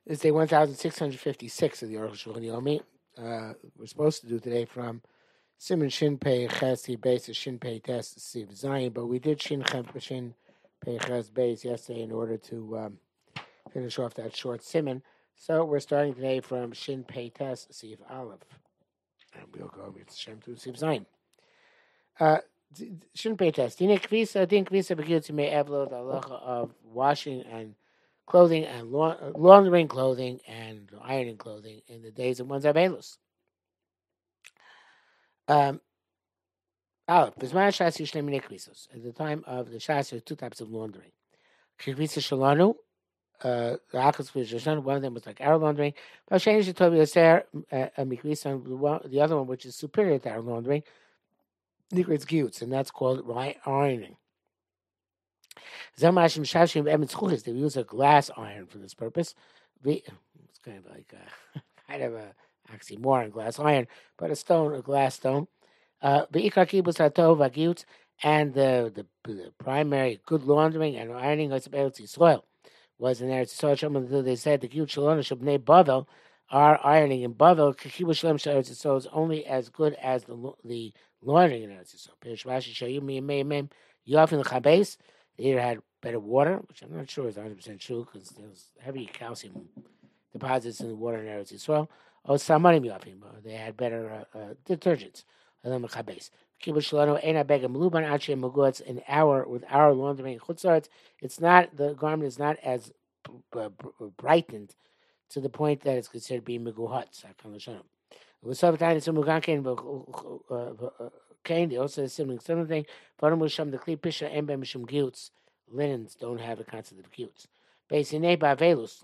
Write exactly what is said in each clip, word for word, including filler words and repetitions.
It's day one thousand six hundred fifty-six of the Aruch Shulchan Yomi. Uh, we're supposed to do today from Simon Shin Pei Ches Beis Shin Pei Tes Siv Zion, but we did Shin Chem Shin Pei Ches Beis yesterday in order to um, finish off that short Simon. So we're starting today from Shin Pei Tes Siv Aleph, and we'll go with Shem to Siv Zion. Uh, Shin Pei Tes Din Kvisa Din Kvisa Begins to May Evlo the halacha of washing and clothing and laundering clothing and ironing clothing in the days of one's Abelus. Um, Aleph, Bisman Shas Yishlem Minei Kvisos. At the time of the Shas, there are two types of laundering. Kvisa Shalanu, uh, the Achas Kvisa one of them was like our laundering. But Shani Shatobi Yaser, Mikvisa, the other one, which is superior to our laundering, Nikritz Gutes, and that's called ironing. They use a glass iron for this purpose. It's kind of like a, kind of a oxymoron, glass iron, but a stone, a glass stone. Uh, and the, the the primary good laundering and ironing of soil was in Eretz Yisrael. They said the Giyut Shalom Shabnei Bavel are ironing in Bavel. Kibbutz Shalom Eretz Yisrael is only as good as the the laundering in Eretz Yisrael. Perish Rashi Shayim Yemei Yofin Chabes. They either had better water, which I'm not sure is one hundred percent true because there's heavy calcium deposits in the water in Eretz Yisrael. Oh, Samarim Yofim. They had better uh, uh, detergents. Kibbutz Shalom Eina Begam Luban Achi Maguatz in our with our laundering chutzarts. It's not the garment is not as b- b- brightened to the point that it's considered being meguhatz. It was sometimes some mugankin Kain, they also have similar similar thing. The Kli Pisha and Bemishum Gilts, linens don't have the concept of gilts. Based in Neba Velus,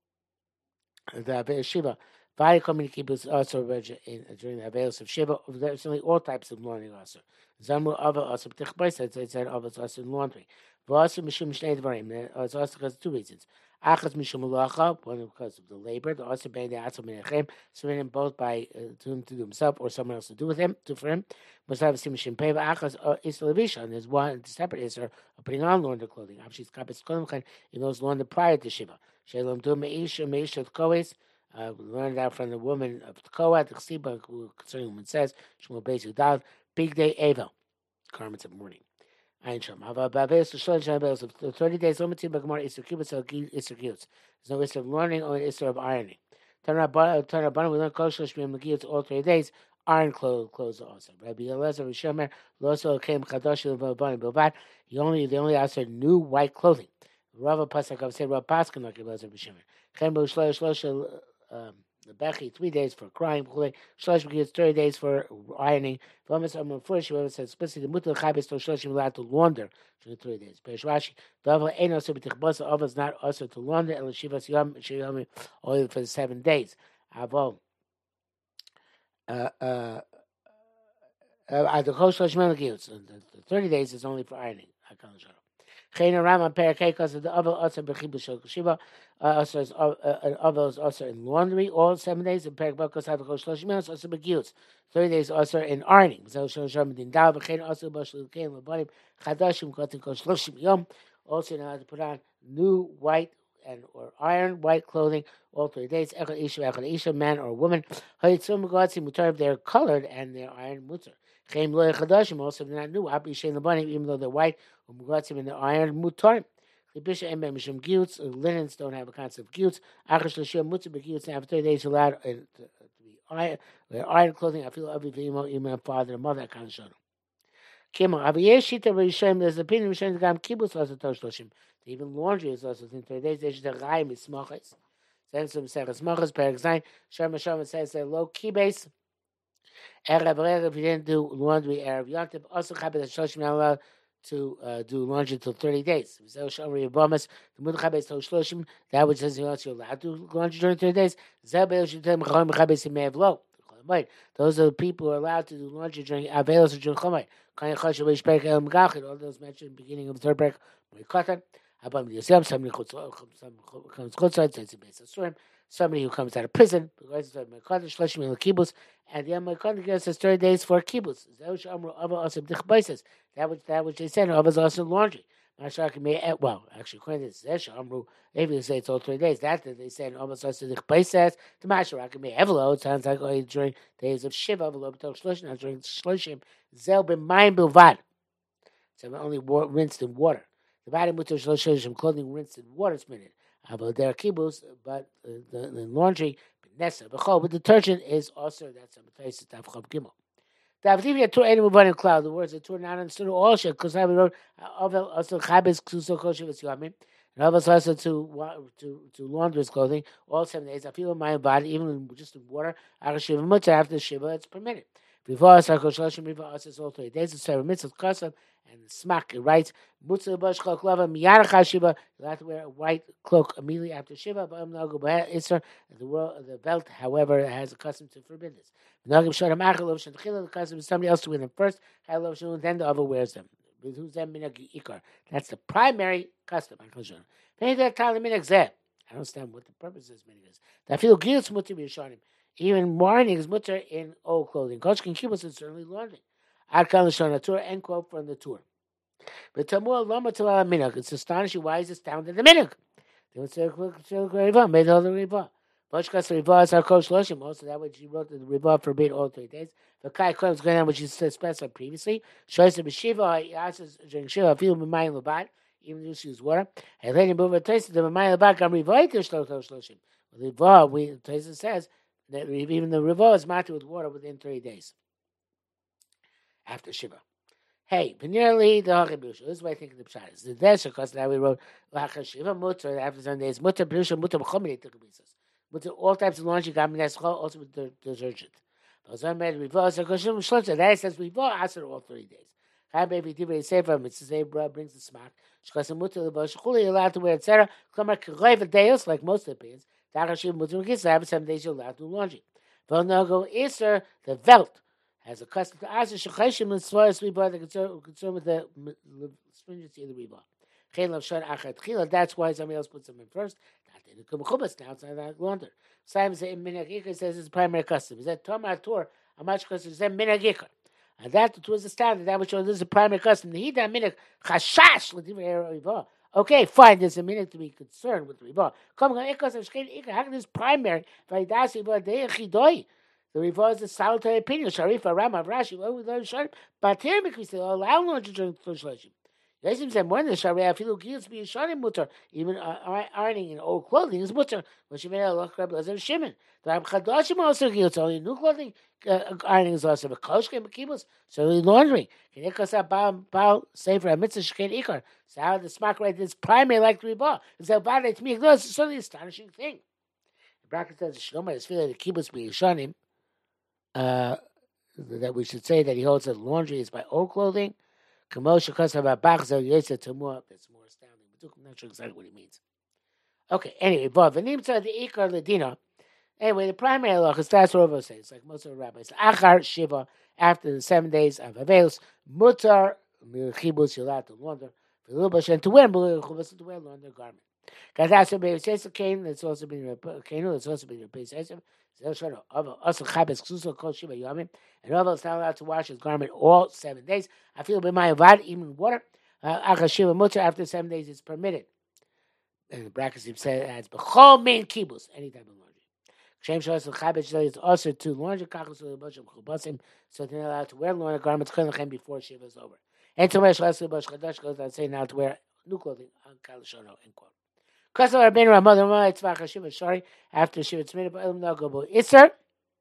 the Shiva, Vali community kibbutz also during the Velus of Shiva, there's only all types of laundry also. Zamu Ava also Tichbais, it said Ava also in laundry. Vasu Mishum Shnei Dvarim, it's also because of two reasons. Achas Mishum Malacha, one because of the labor, the also being the Atzal Menachem, serving him both by uh, to, to do himself or someone else to do with him, to for him. Must have Sim Shimpeva Achas is Levisha, and there's one separate Isser of putting on laundry clothing. Actually, it's Kapis Kolimchan in those laundered prior to Shiva. Shalom to Meisha, Meisha Koes. Uh, we learned that from the woman of Tekoa, the Chsiba, who concerning woman says, Shmuel Beis Yudal, big day Eva, garments of mourning. Ein Shom. Hava Baves to Shlosh Shabbos of thirty days. Limited Bagmar Isser Kibbutz or Isser Giyutz. There's no Isser of learning or Isser of ironing. Tanabana, we learn Kol Shlosh Miyam Giyutz all three days. Iron clothes, clothes also. Rabbi Elazar Rishomer Loso came Chadosh Levaban Bilvat. He only they only asked new white clothing. Rava Pasakov said Rav Paskin like Elazar Rishomer. Chem Shlosh Shlosh um the Bechi, three days for crying. Shlosh Giyutz, thirty days for ironing. V'amas Amar Furish, whoever says explicitly the Mutal Chabes to Shloshim allowed to launder during three days. Perish Rashi, the Ava ain't also b'tichbasa. Ava is not also to launder and Shivas Yom Shiyom only for the seven days. Avo. Uh uh. Uh, the the thirty days is only for ironing. Chayna Rama Perakekos of the Avel also Bechibus Shel Shiva. Also is Avel is also in laundry all seven days. And Perakekos have Kosh Shloshim minutes also Begiyutz. Thirty days also in ironing. So Shel Shem Din Dal Bechayna also Bashul Kain Labanim Chadashim Kotin Kosh Shloshim Yom. Also now to put on new white and or iron white clothing all three days. Echad Isha Echad Isha, man or woman. Hayitzum Megatzi Mutar if they're colored and they're iron mutar. Chaim Lo Chadashim also they're not new. Abi Shein Labanim even though they're white. Mugatzim in the iron mutar. The bishop and mishum giyutz. Linens don't have a concept of giyutz. Achash l'shem mutar begiyutz. After thirty days, allowed uh, to, to be iron, wear iron clothing. I feel avi v'imo, imo, father and mother. I can't show them. Kimo avi yeshita v'yishem. There's an opinion v'yishem gam kibbutz also tosh l'shem. Even laundry is also within thirty days. They should have rayim ismachas. Then some seches machas per example. Shem Hashem says they're low kibes. Erev erev. If you didn't do laundry erev yontiv, also chabed shloshim not allowed to uh, do laundry until thirty days. That which says you're allowed to do laundry during thirty days. Those are the people who are allowed to do laundry during Avelos or during Chomai. All those mentioned in the beginning of the third break. Somebody who comes out of prison, and the Amakondik says thirty days for kibbutz. That which that which that which they said of is also laundry. Well, actually, according to this Zesha, Amru, maybe say it's all three days. That they said almost as the place says the Masharak may Evelo. It sounds like only during days of Shiva, Evelo, Shloshim, during Shloshim, Zel b'mayim bilvad. So only wa- rinsed in water. The body mutar Shloshim clothing rinsed in water is minute. About their kibbutz, but uh, the, the laundry, Nessa, Bechol, but detergent is also that's a Matthias Tav Chav Gimel. The Avdivya Tur Any Mubad in Cloud, the words of Tur not understood all shit, because I wrote, Ovel also Chabes Kuso Kosher Yamin, and Ovel also to wa- to to launder his clothing all seven days. I feel in my body, even in, just in water. Shiva Mutter after the Shiva, it's permitted. Before us, Koshloshim Riva us is all three days. It's seven mitzvahs Kosam and Smak. It writes Mutzah Bash Cloak Lava Miyarach Shiva. You have to wear a white cloak immediately after Shiva. But I'm not going to Isser. The world, the belt, however, has a custom to forbid this. The custom is somebody else to wear them first, then the other wears them. That's the primary custom. I don't understand what the purpose of this minhag is. I feel guilt mutter b'yishanim. Even mourning is mutter in old clothing. Kosh can keep us in certainly laundry. Ad kan l'shon haTorah, end quote from the Torah. But Tamur lama t'la minhag. It's astonishing why is this down to the minhag. They would say, made all the riba. Boshkas riba is our coach Loshim. Also, that way she wrote that the riba forbade all three days. The Kai comes going on, which is specified previously. Shows the Beshiva, he asks during Shiva, feel Mimayim Labat, even if she use water. And then he moved a taste the Mimayim Labat, come riva to Shloshim. Riva, we, Taisa says that even the riva is matter with water within three days after Shiva. Hey, nearly the Hachibusha. This is what I think of the Pshat is. The Desha, because now we wrote Lacha Shiva Mutter after seven days. Mutter Plusha Mutter B'chomini Tikabisas. Mutter all types of laundry got also with the detergent. That says Riva Asar all three days. Chai Baby Tivri Sefer Mitzvah brings the smack. Shkasa Mutter L'Bosh Chuli allowed to wear et cetera. Klamar K'chayv Deus like most of the opinions. Tachar Shiva Mutter M'kisa have seven days you're allowed to do laundry. V'Nogo Iser the Velt has a custom to ask the Shechayshim and Svoyas Riba, the concern with the stringency of the Riba. That's why somebody else puts them in first. Now it's not launder. Simon says in Minagikar says it's primary custom. Is that Tomar Tor? How much custom is that Minagikar? And that was the standard. That was this is a primary custom. The Hida Minag Chashash Riba. Okay, fine. There's a minute to be concerned with Riba. Come on, Ikos of Shkein Ikar. How can this primary? Vaidas Riba Deechidoi. The Riva is a solitary opinion. Sharifa, Rama, Rashi, what we learn Sharif. But here we say, allow no to drink Shloshim. Yasim said more than Sharia, feel guilt to be a Sharim mutter. Even uh, ironing in old clothing is mutter. But she made a look like a Shimon. The Rab Chadashim also guilt. Only new clothing uh, ironing is also a Koshke and Kibbutz. So laundry. Can it cost a Baal Sefer a Mitzvah Shken Ikar? So how the smack right is primary like the Riba. It's a bad to me. No, it's a certainly astonishing thing. The bracket says the Shlomo is feeling the Kibbutz be a Sharim. Uh, that we should say that he holds that laundry is by old clothing. Kamosha Kasava Bachza Yesa Tamua. That's more astounding. But I'm not sure exactly what he means. Okay, anyway, but Venimta the Ikar Ladina. Anyway, the primary law is that's what Rova says, like most of the rabbis. Achar Shiva, after the seven days of Avelos, Mutar Chibus Yilat to launder, Vilubash, and to wear Chubas to wear launder garment. Because that's what Baby says, Cain, that's also been Cain, that's also been replaced. And Oval is not allowed to wash his garment all seven days. I feel by my avad, even water. Achashiva mutter after seven days is permitted. And the brackets said adds b'chol main kibbutz, any type of laundry. Shem shows the chabit is also to laundry kachos with a bunch of chubasim, so they're not allowed to wear laundry garments before shiva is over. And to wear shlas l'bash chadash goes on saying now to wear new clothing on kalashono end quote. Because of our ben Ramad Ramad Tzvach Hashiva sorry after Shiva Tzmina but Elam Nagobo Isser.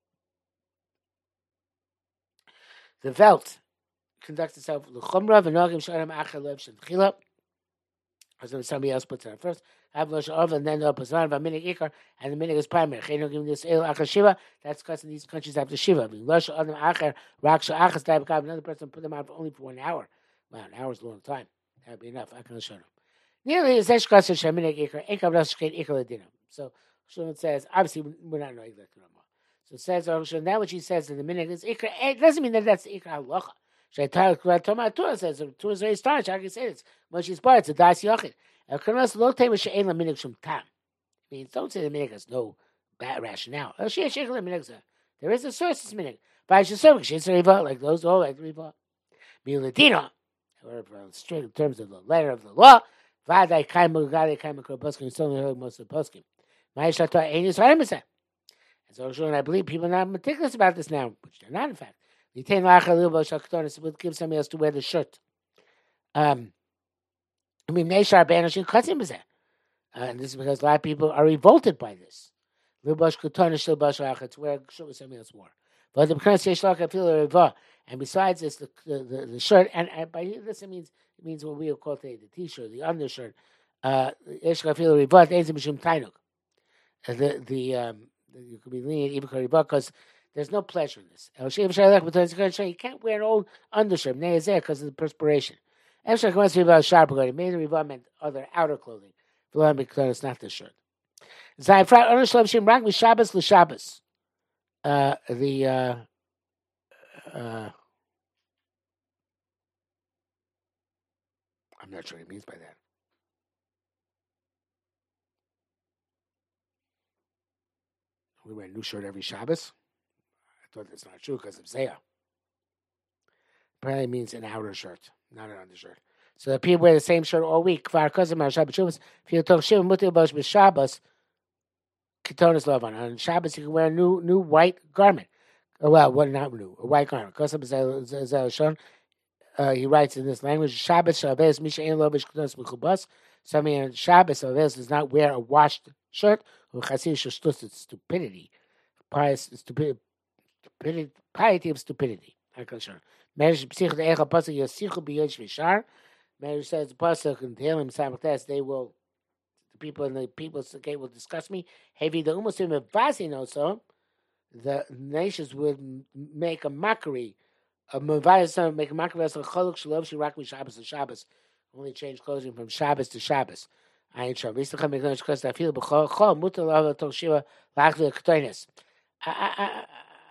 The Velt conducts itself l'chumra v'nogim shalom achar lev shentchila. As if somebody else puts it on first. Have lo sha'ov and then the opposite v'minig ikar and the minig is primary. Chayno giving this el achar Shiva. That's because in these countries after Shiva. Lo sha'ov achar rak sha'achas dai b'kav. Another person put them on for only for one hour. Wow, an hour is a long time. That would be enough. I can show them. Nearly is eshkas sheminig ikar ikar v'shkein ikar ledina. So Shulman says obviously we're not knowing that no more. So it says so now what she says in the minig is ikar. It doesn't mean that that's the ikar halacha. Shaitar Tomar Torah says the Torah is very astonishing. How can you say this? When she's part, it's a das yachid. Elkanos lo tema she'ein la minig shum tam. Means don't say the minig has no bad rationale. El shei sheikhel la minig. There is a source. It's minig. By shesovik sheitz riva like those all like riva. Miladina. However, in strict terms of the letter of the law, Vaday Kaimu Gade Kaimu Kurposkim, still heard most of the poskim. Maishata Anis Harimasa. And so, sure, and I believe people are not meticulous about this now, which they're not, in fact. The Tain Lacha Lilbo Shaktonis would give somebody else to wear the shirt. Um, I mean, Neshar Banishing Katzim is that. And this is because a lot of people are revolted by this. Lilbosh Kutonish Lilbosh Lacha, to wear shirt with somebody else wore. But the pronunciation I feel Riva. And besides this, the the, the, the shirt, and, and by this it means it means what we call today the t-shirt, the undershirt. Uh, the the the um, you could be lenient even because there's no pleasure in this. You can't wear an old undershirt because of the perspiration. It made the Riva meant other outer clothing. It's not the shirt. Uh, the uh, uh, I'm not sure what he means by that. We wear a new shirt every Shabbos. I thought that's not true because of Zayah. Apparently it means an outer shirt, not an undershirt. So the people wear the same shirt all week. If you talk Shiva Mutil Bosh B'Shabbos, Ketonis Lovan. On Shabbos you can wear a new new white garment. Oh, well, what not new, a white garment. Uh, he writes in this language, Shabbos Shabbos Misha Ein Lo B'Shkunos Mechubas. Somebody on Shabbos Shabbos does not wear a washed shirt. It's stupidity, pious stupidity, piety of stupidity. Marriage Psicha the Echa Pasuk Yosichu B'Yosh V'Shar. Marriage says the Pasuk and Tehillim Samachtes they will the people in the people's gate will discuss me. Heavy the Umusim of Vasin also the nations would make a mockery. A Mavayas make a mockery of Choluk Shalom Shirak Mi Shabbos to Shabbos. Only change clothing from Shabbos to Shabbos. I ain't sure. Mr. Chaim Megonish Kos Tafil B'Chol Chol Mutal Ava Tol Shiva Lachli K'toines. I I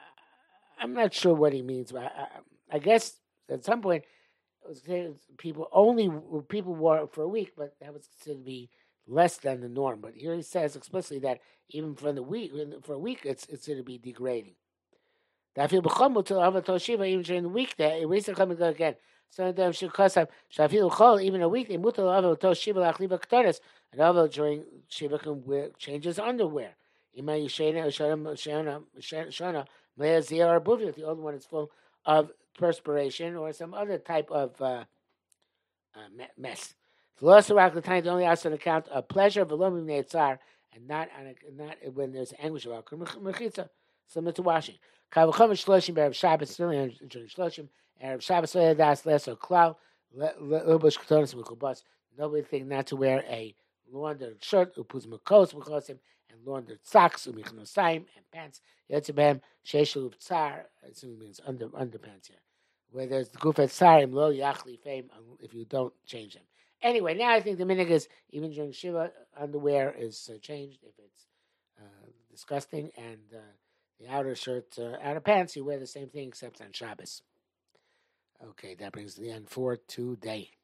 I'm not sure what he means, but I, I guess at some point it was people only people wore it for a week, but that was considered to be less than the norm. But here he says explicitly that even for the week for a week it's it's going to be degrading. That feel b'chol to have a toshiva even during the weekday. We still come and go again. Some of them should cause up. Shafil chol even a weekday. Mutal have a toshiva lachliva k'tonis. And although during shiva can wear change his underwear. Ima yishena shana shana shana mea ziyah or buvi. The old one is full of perspiration or some other type of uh, uh, mess. The loss of the time only asked on account of pleasure, velomim neitzar, and not on a, not when there's anguish about mechitza, similar to washing. Kavacham shloshim erev Shabbos during shloshim erev Shabbos ledas lesser klau lebush ketonis mekubas. Nobody think not to wear a laundered shirt upuz mekos mekosim and laundered socks umichnosayim and pants. Yotzebem sheishul tsar. It means under underpants here. Where there's the gufet sarim lo yachli fame if you don't change them. Anyway, now I think the minig is even during Shiva underwear is uh, changed if it's uh, disgusting and. Uh, The outer shirt, uh, outer pants, you wear the same thing except on Shabbos. Okay, that brings to the end for today.